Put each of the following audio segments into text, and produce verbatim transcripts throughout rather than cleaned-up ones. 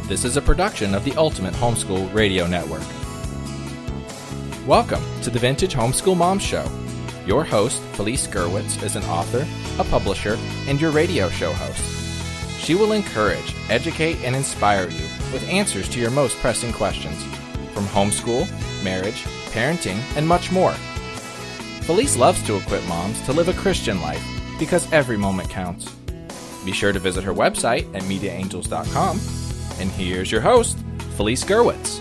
This is a production of the Ultimate Homeschool Radio Network. Welcome to the Vintage Homeschool Mom Show. Your host, Felice Gerwitz, is an author, a publisher, and your radio show host. She will encourage, educate, and inspire you with answers to your most pressing questions, from homeschool, marriage, parenting, and much more. Felice loves to equip moms to live a Christian life because every moment counts. Be sure to visit her website at media angels dot com. And here's your host, Felice Gerwitz.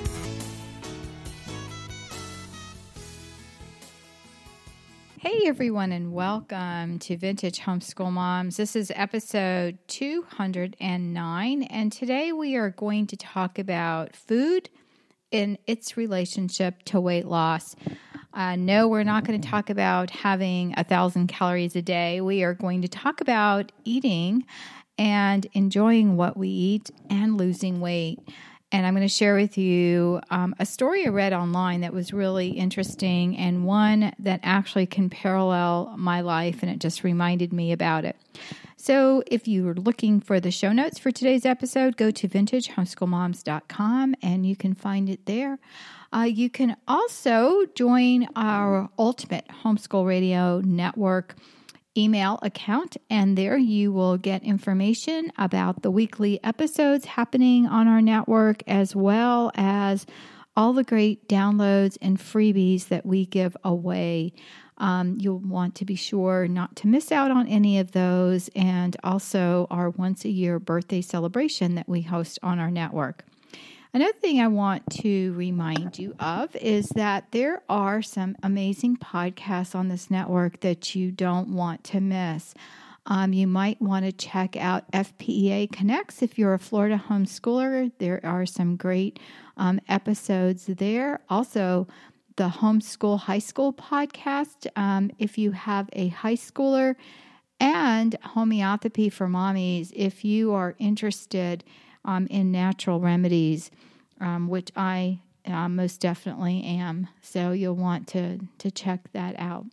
Hey everyone, and welcome to Vintage Homeschool Moms. This is episode two hundred nine, and today we are going to talk about food and its relationship to weight loss. Uh, no, we're not going to talk about having a thousand calories a day. We are going to talk about eating and enjoying what we eat and losing weight. And I'm going to share with you um, a story I read online that was really interesting and one that actually can parallel my life, and it just reminded me about it. So if you're looking for the show notes for today's episode, go to vintage homeschool moms dot com and you can find it there. Uh, you can also join our Ultimate Homeschool Radio Network email account, and there you will get information about the weekly episodes happening on our network, as well as all the great downloads and freebies that we give away. Um, you'll want to be sure not to miss out on any of those, and also our once a year birthday celebration that we host on our network. Another thing I want to remind you of is that there are some amazing podcasts on this network that you don't want to miss. Um, you might want to check out F P E A Connects if you're a Florida homeschooler. There are some great um, episodes there. Also, the Homeschool High School podcast, um, if you have a high schooler, and Homeopathy for Mommies if you are interested Um, in natural remedies, um, which I uh, most definitely am. So you'll want to, to check that out.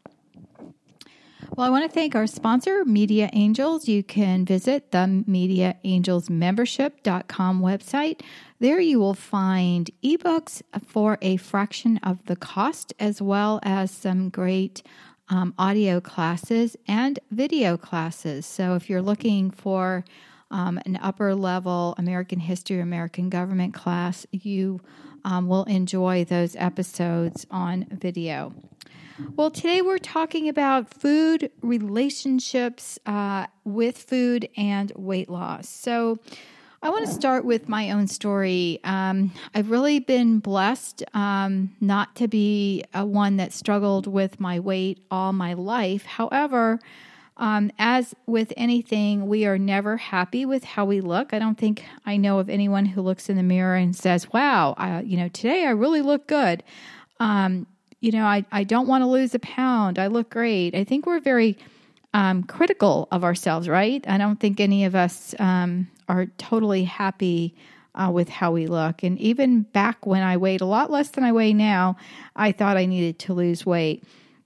Well, I want to thank our sponsor, Media Angels. You can visit the media angels membership dot com website. There you will find ebooks for a fraction of the cost, as well as some great um, audio classes and video classes. So if you're looking for Um, an upper-level American history, American government class, you um, will enjoy those episodes on video. Well, today we're talking about food, relationships uh, with food, and weight loss. So I want to start with my own story. Um, I've really been blessed um, not to be a one that struggled with my weight all my life. However, Um, as with anything, we are never happy with how we look. I don't think I know of anyone who looks in the mirror and says, wow, I, you know, today I really look good. Um, you know, I, I don't want to lose a pound. I look great. I think we're very um, critical of ourselves, right? I don't think any of us um, are totally happy uh, with how we look. And even back when I weighed a lot less than I weigh now, I thought I needed to lose weight.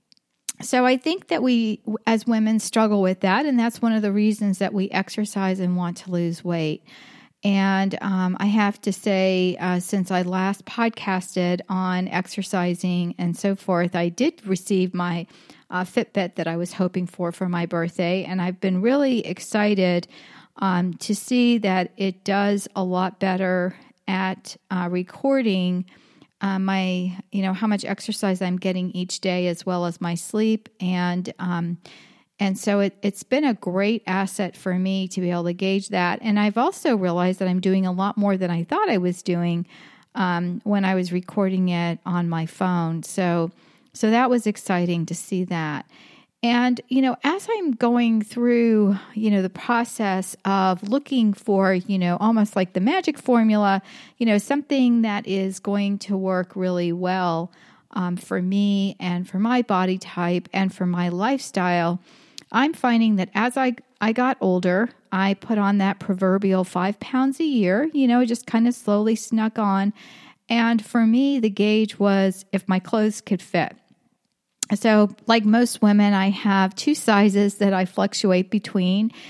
So I think that we, as women, struggle with that, and that's one of the reasons that we exercise and want to lose weight. And um, I have to say, uh, since I last podcasted on exercising and so forth, I did receive my uh, Fitbit that I was hoping for for my birthday, and I've been really excited um, to see that it does a lot better at uh, recording Uh, my, you know, how much exercise I'm getting each day, as well as my sleep. And, um, and so it, it's been a great asset for me to be able to gauge that. And I've also realized that I'm doing a lot more than I thought I was doing, um, when I was recording it on my phone. So, so that was exciting to see that. And, you know, as I'm going through, you know, the process of looking for, you know, almost like the magic formula, you know, something that is going to work really well um, for me and for my body type and for my lifestyle, I'm finding that as I, I got older, I put on that proverbial five pounds a year, you know, just kind of slowly snuck on. And for me, the gauge was if my clothes could fit. So like most women, I have two sizes that I fluctuate between.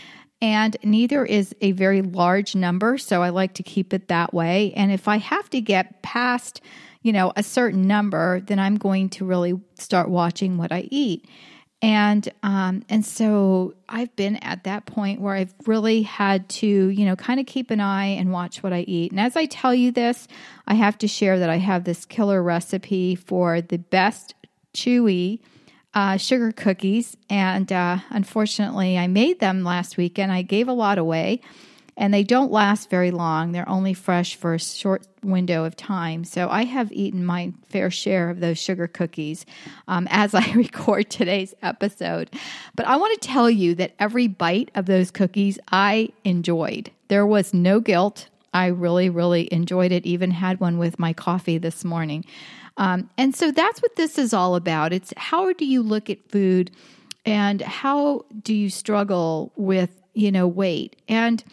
and neither is a very large number, so I like to keep it that way. And if I have to get past, you know, a certain number, then I'm going to really start watching what I eat. And um, and so I've been at that point where I've really had to, you know, kind of keep an eye and watch what I eat. And as I tell you this, I have to share that I have this killer recipe for the best chewy uh, sugar cookies. And uh, unfortunately, I made them last weekend. I gave a lot away. And they don't last very long. They're only fresh for a short window of time. So I have eaten my fair share of those sugar cookies um, as I record today's episode. But I want to tell you that every bite of those cookies I enjoyed. There was no guilt. I really, really enjoyed it. Even had one with my coffee this morning. Um, and so that's what this is all about. It's how do you look at food and how do you struggle with, you know, weight? And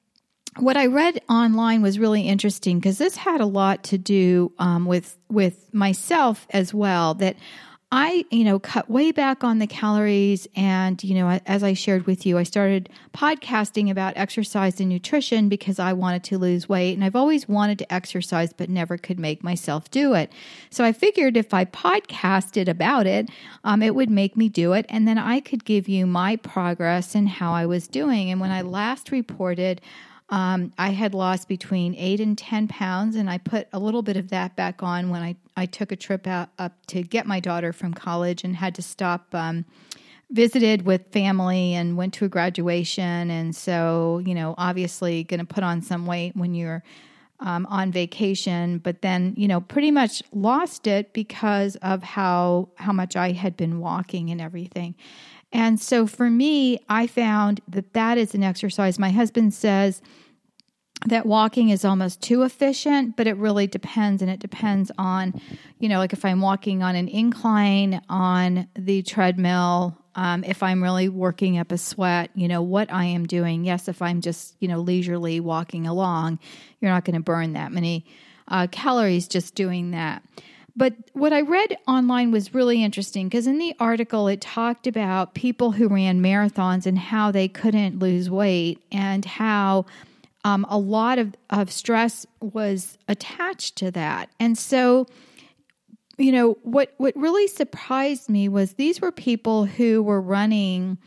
what I read online was really interesting because this had a lot to do um, with with myself as well, that I, you know, cut way back on the calories. And, you know, as I shared with you, I started podcasting about exercise and nutrition because I wanted to lose weight. And I've always wanted to exercise, but never could make myself do it. So I figured if I podcasted about it, um, it would make me do it. And then I could give you my progress and how I was doing. And when I last reported, Um, I had lost between eight and ten pounds, and I put a little bit of that back on when I, I took a trip out up to get my daughter from college and had to stop, um, visited with family and went to a graduation. And so, you know, obviously going to put on some weight when you're um, on vacation, but then, you know, pretty much lost it because of how, how much I had been walking and everything. And so for me, I found that that is an exercise. My husband says that walking is almost too efficient, but it really depends. And it depends on, you know, like if I'm walking on an incline on the treadmill, um, if I'm really working up a sweat, you know, what I am doing. Yes, if I'm just, you know, leisurely walking along, you're not going to burn that many uh, calories just doing that. But what I read online was really interesting because in the article, it talked about people who ran marathons and how they couldn't lose weight and how um, a lot of, of stress was attached to that. And so, you know, what, what really surprised me was these were people who were running,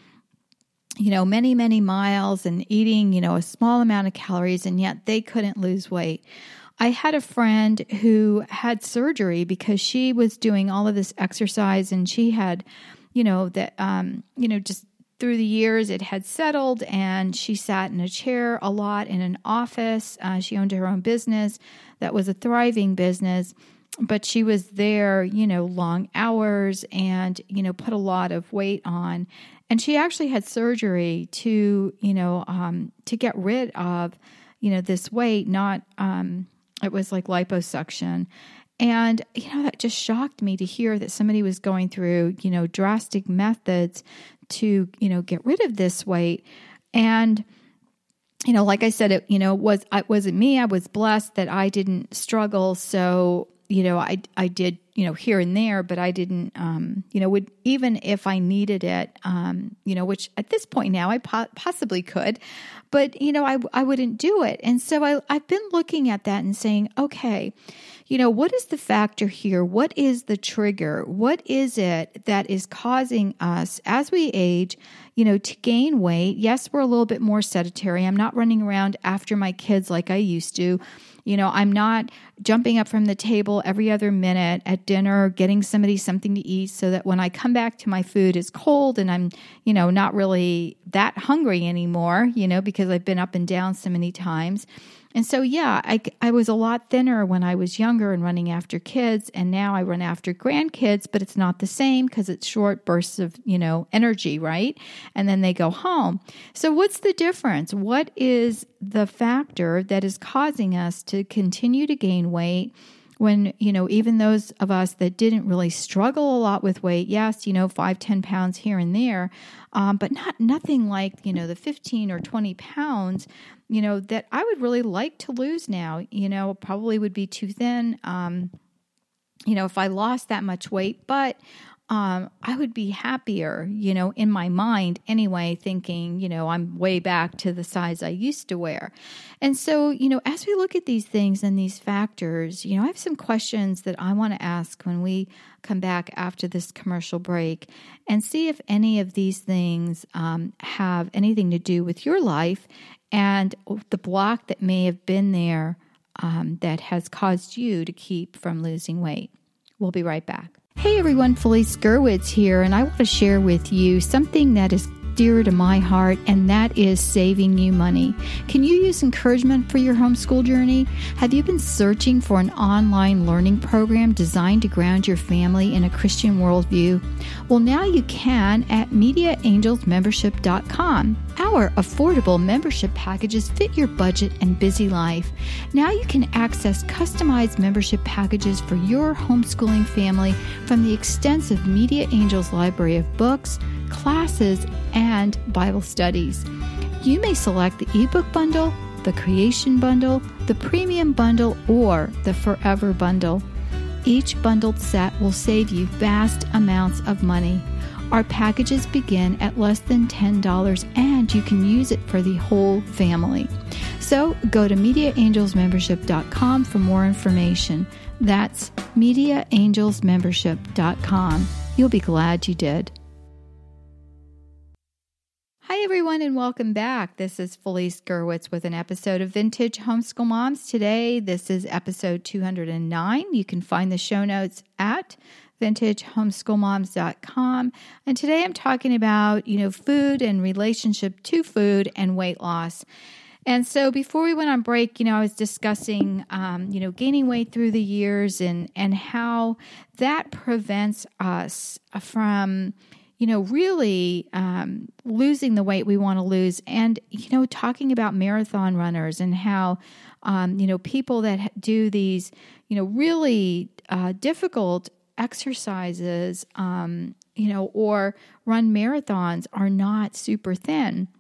you know, many, many miles and eating, you know, a small amount of calories, and yet they couldn't lose weight. I had a friend who had surgery because she was doing all of this exercise, and she had, you know, that, um, you know, just through the years it had settled, and she sat in a chair a lot in an office. Uh, she owned her own business that was a thriving business, but she was there, you know, long hours and, you know, put a lot of weight on. And she actually had surgery to, you know, um, to get rid of, you know, this weight, not, um, it was like liposuction. And, you know, that just shocked me to hear that somebody was going through, you know, drastic methods to, you know, get rid of this weight. And, you know, like I said, it, you know, was, it wasn't me. I was blessed that I didn't struggle. So, you know, I, I did, you know, here and there, but I didn't, um, you know, would, even if I needed it, um, you know, which at this point now I po- possibly could, but, you know, I, I wouldn't do it. And so I, I've been looking at that and saying, okay, you know, what is the factor here? What is the trigger? What is it that is causing us as we age, you know, to gain weight? Yes, we're a little bit more sedentary. I'm not running around after my kids like I used to. You know, I'm not jumping up from the table every other minute at dinner, getting somebody something to eat so that when I come back to my food is cold and I'm, you know, not really that hungry anymore, you know, because I've been up and down so many times. And so, yeah, I, I was a lot thinner when I was younger and running after kids, and now I run after grandkids, but it's not the same because it's short bursts of, you know, energy, right? And then they go home. So what's the difference? What is the factor that is causing us to continue to gain weight when, you know, even those of us that didn't really struggle a lot with weight, yes, you know, five, ten pounds here and there, um, but not nothing like, you know, the fifteen or twenty pounds, you know, that I would really like to lose now, you know, probably would be too thin, um, you know, if I lost that much weight. But um, I would be happier, you know, in my mind anyway, thinking, you know, I'm way back to the size I used to wear. And so, you know, as we look at these things and these factors, you know, I have some questions that I want to ask when we come back after this commercial break and see if any of these things um, have anything to do with your life and the block that may have been there um, that has caused you to keep from losing weight. We'll be right back. Hey everyone, Felice Gerwitz here, and I want to share with you something that is dear to my heart, and that is saving you money. Can you use encouragement for your homeschool journey? Have you been searching for an online learning program designed to ground your family in a Christian worldview? Well, now you can at media angels membership dot com. Our affordable membership packages fit your budget and busy life. Now you can access customized membership packages for your homeschooling family from the extensive Media Angels library of books, classes, and Bible studies. You may select the ebook bundle, the creation bundle, the premium bundle, or the forever bundle. Each bundled set will save you vast amounts of money. Our packages begin at less than ten dollars, and you can use it for the whole family. So go to media angels membership dot com for more information. That's media angels membership dot com. You'll be glad you did. Hi, everyone, and welcome back. This is Felice Gerwitz with an episode of Vintage Homeschool Moms. Today, this is episode two hundred nine. You can find the show notes at vintage homeschool moms dot com. And today I'm talking about, you know, food and relationship to food and weight loss. And so before we went on break, you know, I was discussing, um, you know, gaining weight through the years and, and how that prevents us from, you know, really um, losing the weight we want to lose. And, you know, talking about marathon runners and how, um, you know, people that do these, you know, really uh, difficult exercises, um, you know, or run marathons are not super thin.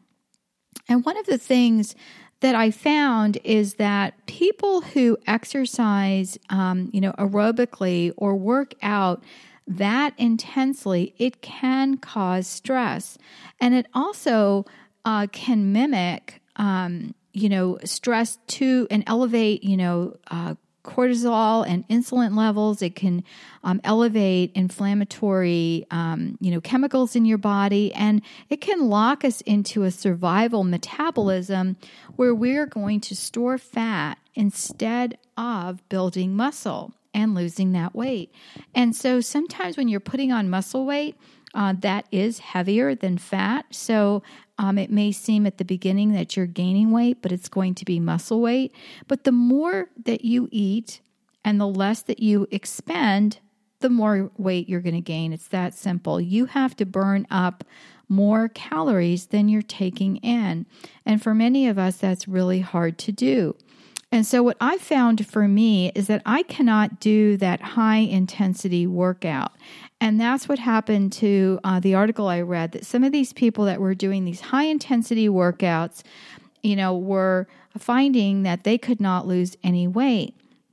And one of the things that I found is that people who exercise, um, you know, aerobically or work out that intensely, it can cause stress. And it also uh, can mimic, um, you know, stress to and elevate, you know, uh, cortisol and insulin levels. It can um, elevate inflammatory, um, you know, chemicals in your body, and it can lock us into a survival metabolism where we're going to store fat instead of building muscle and losing that weight. And so sometimes when you're putting on muscle weight, uh, that is heavier than fat. So um, it may seem at the beginning that you're gaining weight, but it's going to be muscle weight. But the more that you eat and the less that you expend, the more weight you're going to gain. It's that simple. You have to burn up more calories than you're taking in. And for many of us, that's really hard to do. And so what I found for me is that I cannot do that high intensity workout. And that's what happened to uh, the article I read, that some of these people that were doing these high intensity workouts, you know, were finding that they could not lose any weight.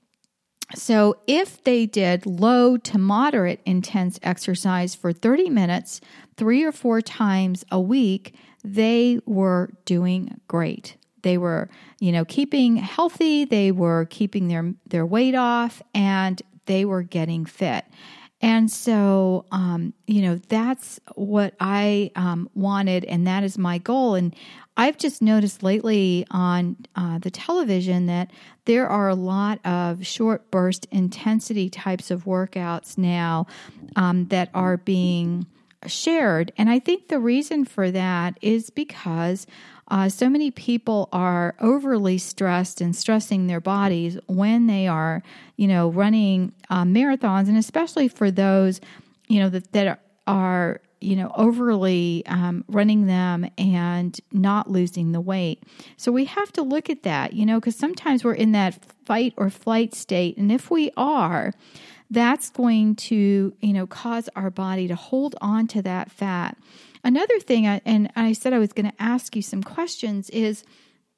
So if they did low to moderate intense exercise for thirty minutes, three or four times a week, they were doing great. They were, you know, keeping healthy, they were keeping their, their weight off, and they were getting fit. And so, um, you know, that's what I um, wanted, and that is my goal. And I've just noticed lately on uh, the television that there are a lot of short burst intensity types of workouts now um, that are being shared. And I think the reason for that is because Uh, so many people are overly stressed and stressing their bodies when they are, you know, running uh, marathons, and especially for those, you know, that, that are, you know, overly um, running them and not losing the weight. So we have to look at that, you know, because sometimes we're in that fight or flight state. And if we are, that's going to, you know, cause our body to hold on to that fat. Another thing, I, and I said I was going to ask you some questions, is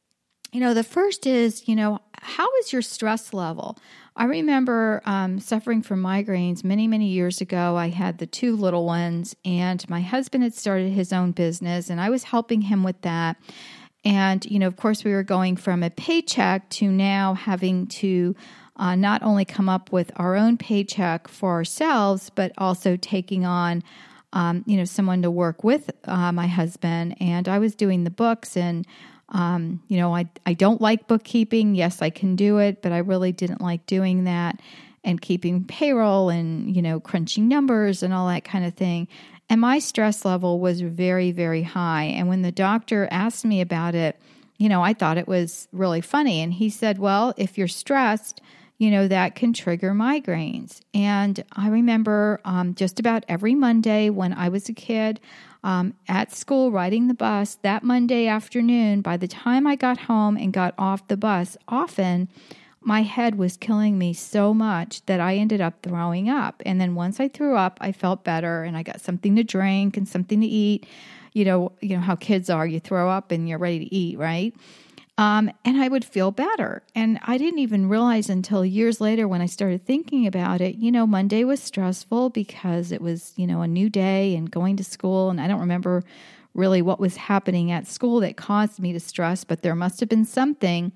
You know, the first is, you know, how is your stress level? I remember um, suffering from migraines many, many years ago. I had the two little ones, and my husband had started his own business, and I was helping him with that. And, you know, of course, we were going from a paycheck to now having to uh, not only come up with our own paycheck for ourselves, but also taking on, um, you know, someone to work with uh, my husband. And I was doing the books, and Um, you know, I, I don't like bookkeeping. Yes, I can do it, but I really didn't like doing that and keeping payroll and, you know, crunching numbers and all that kind of thing. And my stress level was very, very high. And when the doctor asked me about it, you know, I thought it was really funny. And he said, well, if you're stressed, you know, that can trigger migraines. And I remember um, just about every Monday when I was a kid, Um, at school, riding the bus, that Monday afternoon, by the time I got home and got off the bus, often my head was killing me so much that I ended up throwing up. And then once I threw up, I felt better, and I got something to drink and something to eat. You know, you know how kids are. You throw up and you're ready to eat, right? Um, and I would feel better. And I didn't even realize until years later when I started thinking about it, you know, Monday was stressful because it was, you know, a new day and going to school. And I don't remember really what was happening at school that caused me to stress, but there must have been something,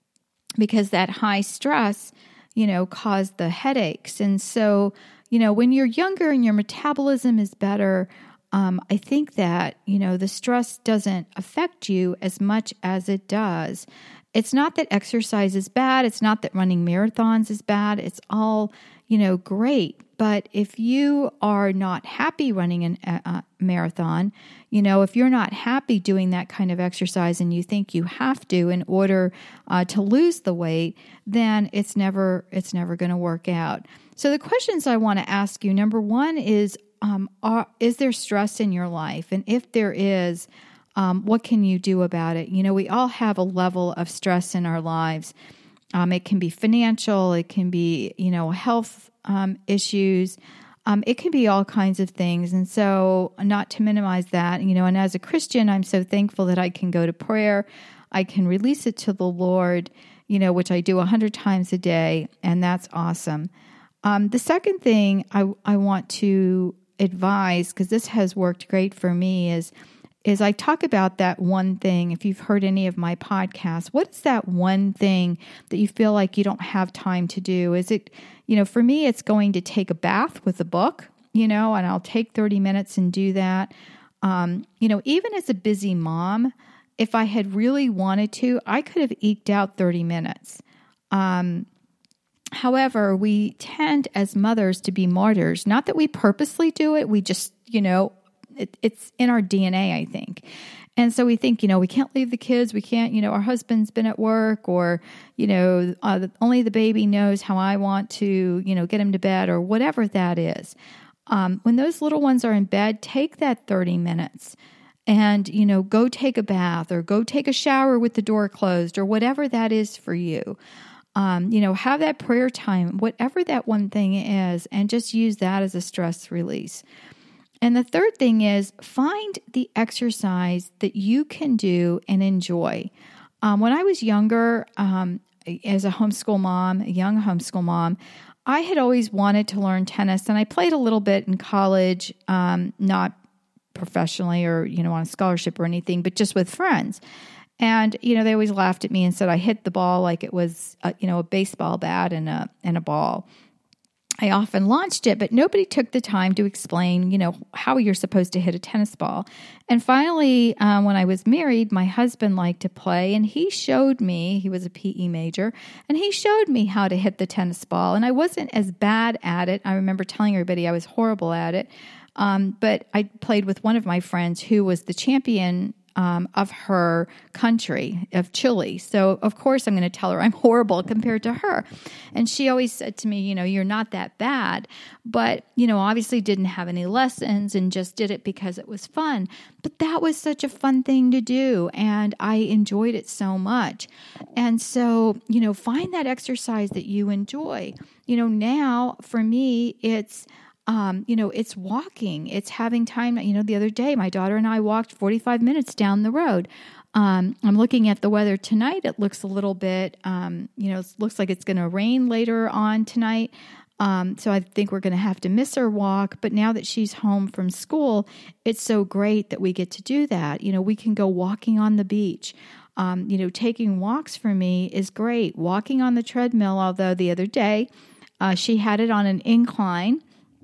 because that high stress, you know, caused the headaches. And so, you know, when you're younger and your metabolism is better, Um, I think that, you know, the stress doesn't affect you as much as it does. It's not that exercise is bad. It's not that running marathons is bad. It's all, you know, great. But if you are not happy running a uh, marathon, you know, if you're not happy doing that kind of exercise and you think you have to in order uh, to lose the weight, then it's never, it's never going to work out. So the questions I want to ask you, number one is, Um, are, is there stress in your life? And if there is, um, what can you do about it? You know, we all have a level of stress in our lives. Um, it can be financial. It can be, you know, health um, issues. Um, it can be all kinds of things. And so not to minimize that, you know, and as a Christian, I'm so thankful that I can go to prayer. I can release it to the Lord, you know, which I do a hundred times a day. And that's awesome. Um, the second thing I, I want to advise, because this has worked great for me, is is I talk about that one thing. If you've heard any of my podcasts, what is that one thing that you feel like you don't have time to do? Is it, you know, for me, it's going to take a bath with a book, you know, and I'll take thirty minutes and do that. Um, you know, even as a busy mom, if I had really wanted to, I could have eked out thirty minutes. Um, However, we tend as mothers to be martyrs. Not that we purposely do it. We just, you know, it, it's in our D N A, I think. And so we think, you know, we can't leave the kids. We can't, you know, our husband's been at work, or, you know, uh, only the baby knows how I want to, you know, get him to bed, or whatever that is. Um, when those little ones are in bed, take that thirty minutes and, you know, go take a bath or go take a shower with the door closed, or whatever that is for you. Um, you know, have that prayer time, whatever that one thing is, and just use that as a stress release. And the third thing is, find the exercise that you can do and enjoy. Um, when I was younger, um, as a homeschool mom, a young homeschool mom, I had always wanted to learn tennis, and I played a little bit in college, um, not professionally or, you know, on a scholarship or anything, but just with friends. And, you know, they always laughed at me and said I hit the ball like it was, a, you know, a baseball bat and a and a ball. I often launched it, but nobody took the time to explain, you know, how you're supposed to hit a tennis ball. And finally, um, when I was married, my husband liked to play, and he showed me, he was a P E major, and he showed me how to hit the tennis ball. And I wasn't as bad at it. I remember telling everybody I was horrible at it. Um, but I played with one of my friends who was the champion Um, of her country, of Chile. So, of course, I'm going to tell her I'm horrible compared to her. And she always said to me, you know, you're not that bad. But, you know, obviously didn't have any lessons and just did it because it was fun. But that was such a fun thing to do. And I enjoyed it so much. And so, you know, find that exercise that you enjoy. You know, now for me, it's Um, you know, it's walking, it's having time. You know, the other day, my daughter and I walked forty-five minutes down the road. Um, I'm looking at the weather tonight. It looks a little bit, um, you know, it looks like it's going to rain later on tonight. Um, so I think we're going to have to miss our walk. But now that she's home from school, it's so great that we get to do that. You know, we can go walking on the beach. Um, you know, taking walks for me is great. Walking on the treadmill, although the other day uh, she had it on an incline.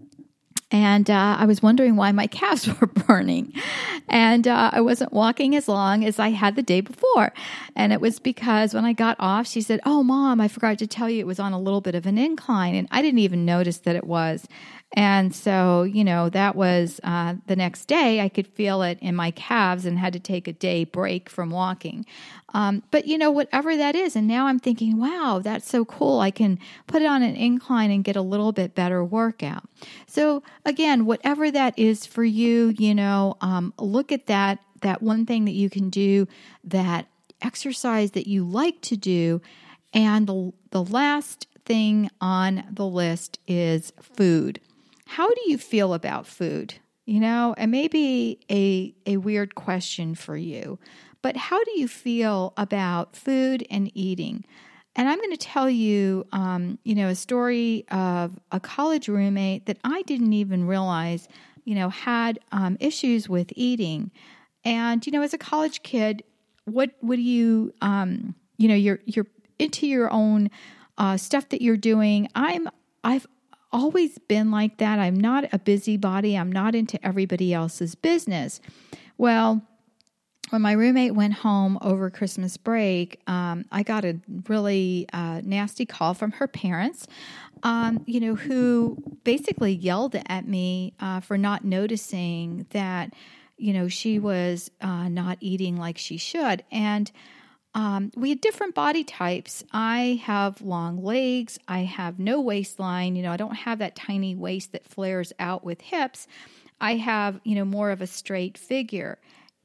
And uh, I was wondering why my calves were burning. And uh, I wasn't walking as long as I had the day before. And it was because when I got off, she said, "Oh, Mom, I forgot to tell you it was on a little bit of an incline." And I didn't even notice that it was. And so, you know, that was uh, the next day I could feel it in my calves and had to take a day break from walking. Um, but, you know, whatever that is. And now I'm thinking, wow, that's so cool. I can put it on an incline and get a little bit better workout. So again, whatever that is for you, you know, um, look at that, that one thing that you can do, that exercise that you like to do. And the, the last thing on the list is food. How do you feel about food? You know, it may be a, a weird question for you, but how do you feel about food and eating? And I'm going to tell you, um, you know, a story of a college roommate that I didn't even realize, you know, had um, issues with eating. And, you know, as a college kid, what, what do you, um, you know, you're, you're into your own uh, stuff that you're doing. I'm, I've always been like that. I'm not a busybody. I'm not into everybody else's business. Well, when my roommate went home over Christmas break, um, I got a really uh, nasty call from her parents, um, you know, who basically yelled at me uh, for not noticing that, you know, she was uh, not eating like she should. And Um, we had different body types. I have long legs. I have no waistline. You know, I don't have that tiny waist that flares out with hips. I have, you know, more of a straight figure,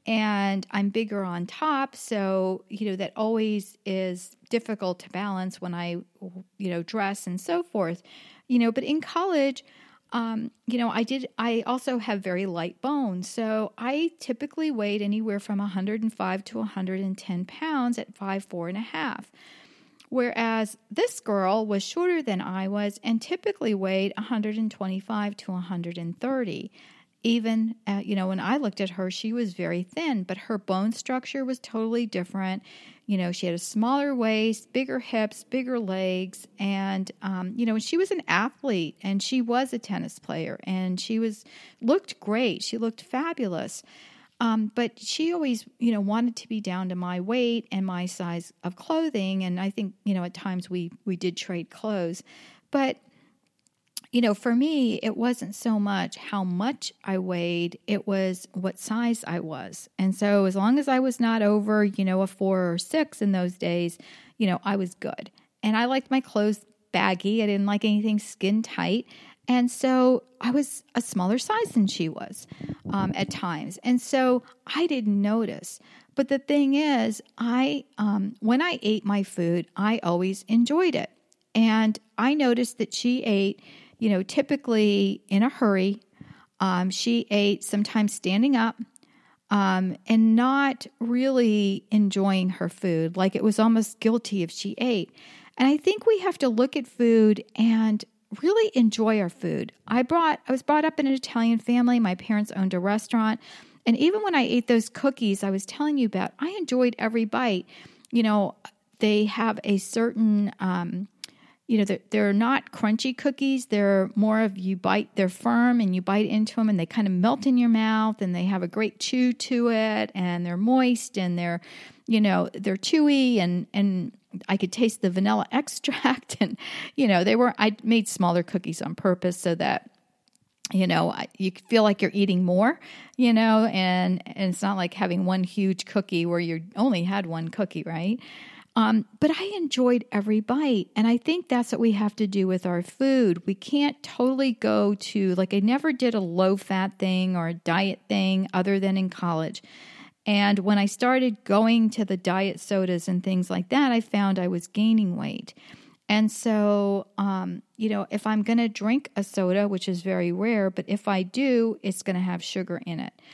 and I'm bigger on top. So, you know, that always is difficult to balance when I, you know, dress and so forth, you know, but in college, Um, you know, I did, I also have very light bones. So I typically weighed anywhere from one hundred five to one hundred ten pounds at five foot four and a half. Whereas this girl was shorter than I was and typically weighed one hundred twenty-five to one hundred thirty. Even, uh, you know, when I looked at her, she was very thin, but her bone structure was totally different. You know, she had a smaller waist, bigger hips, bigger legs, and, um, you know, she was an athlete, and she was a tennis player, and she was, looked great. She looked fabulous. Um, but she always, you know, wanted to be down to my weight and my size of clothing. And I think, you know, at times we, we did trade clothes, but you know, for me, it wasn't so much how much I weighed, it was what size I was. And so as long as I was not over, you know, a four or six in those days, you know, I was good. And I liked my clothes baggy. I didn't like anything skin tight. And so I was a smaller size than she was um, at times. And so I didn't notice. But the thing is, I um, when I ate my food, I always enjoyed it. And I noticed that she ate, you know, typically in a hurry. Um, she ate sometimes standing up um, and not really enjoying her food. Like it was almost guilty if she ate. And I think we have to look at food and really enjoy our food. I brought, I was brought up in an Italian family. My parents owned a restaurant. And even when I ate those cookies I was telling you about, I enjoyed every bite. You know, they have a certain... Um, You know, they're, they're not crunchy cookies. They're more of you bite, they're firm and you bite into them and they kind of melt in your mouth and they have a great chew to it and they're moist and they're, you know, they're chewy and, and I could taste the vanilla extract and, you know, they were, I made smaller cookies on purpose so that, you know, you feel like you're eating more, you know, and, and it's not like having one huge cookie where you only had one cookie, right? Um, but I enjoyed every bite. And I think that's what we have to do with our food. We can't totally go to, like, I never did a low-fat thing or a diet thing other than in college. And when I started going to the diet sodas and things like that, I found I was gaining weight. And so, um, you know, if I'm going to drink a soda, which is very rare, but if I do, it's going to have sugar in it.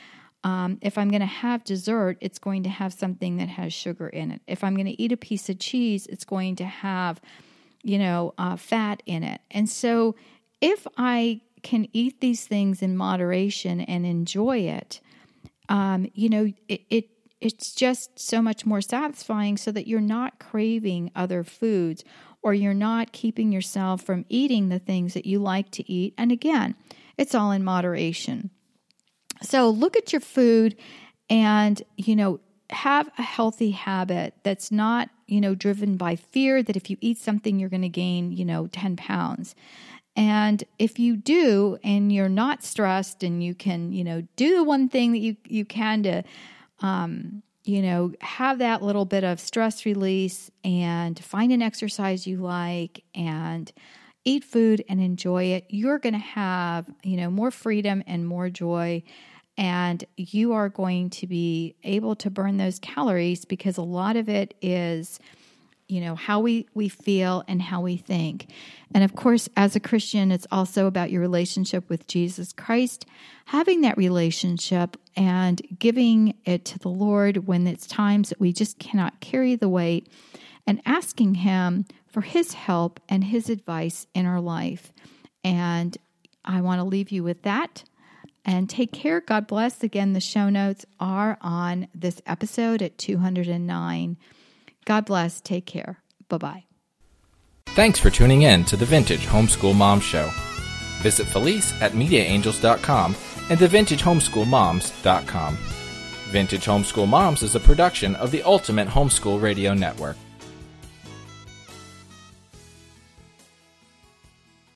Um, if I'm going to have dessert, it's going to have something that has sugar in it. If I'm going to eat a piece of cheese, it's going to have, you know, uh, fat in it. And so if I can eat these things in moderation and enjoy it, um, you know, it, it it's just so much more satisfying, so that you're not craving other foods, or you're not keeping yourself from eating the things that you like to eat. And again, it's all in moderation. So look at your food and, you know, have a healthy habit that's not, you know, driven by fear that if you eat something, you're going to gain, you know, ten pounds. And if you do, and you're not stressed, and you can, you know, do the one thing that you, you can to, um, you know, have that little bit of stress release, and find an exercise you like, and eat food and enjoy it, you're going to have, you know, more freedom and more joy. And you are going to be able to burn those calories, because a lot of it is, you know, how we, we feel and how we think. And of course, as a Christian, it's also about your relationship with Jesus Christ, having that relationship and giving it to the Lord when it's times that we just cannot carry the weight, and asking Him for His help and His advice in our life. And I want to leave you with that. And take care. God bless. Again, the show notes are on this episode at two hundred nine. God bless. Take care. Bye-bye. Thanks for tuning in to the Vintage Homeschool Mom Show. Visit Felice at media angels dot com and the vintage homeschool moms dot com. Vintage Homeschool Moms is a production of the Ultimate Homeschool Radio Network.